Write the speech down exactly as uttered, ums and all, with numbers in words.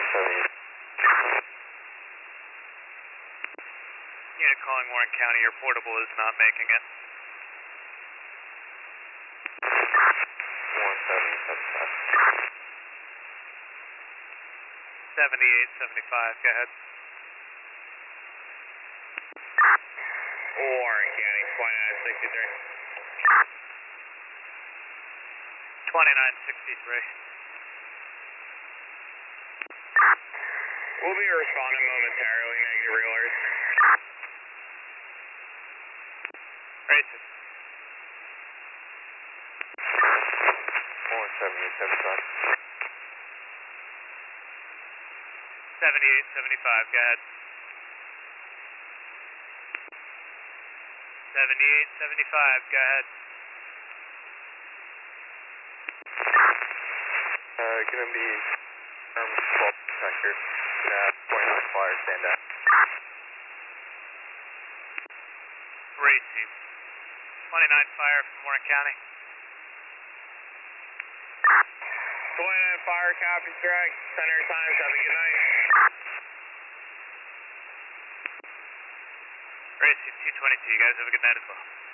Unit calling Warren County, your portable is not making it. one seven seven five. seventy-eight seventy-five, go ahead. Warren County, twenty-nine sixty-three. twenty-nine sixty-three. We'll be responding momentarily, negative reelers. Racing. one seventy-eight seventy-five. seventy-eight seventy-five, go ahead. seventy-eight seventy-five, go ahead. Uh, gonna be um, twelve sectors. Gonna have twenty-nine flyers stand out. Racing. twenty-nine fire from Warren County. twenty-nine fire, copy, strike. Center times, have a good night. Racing two twenty-two, you guys have a good night as well.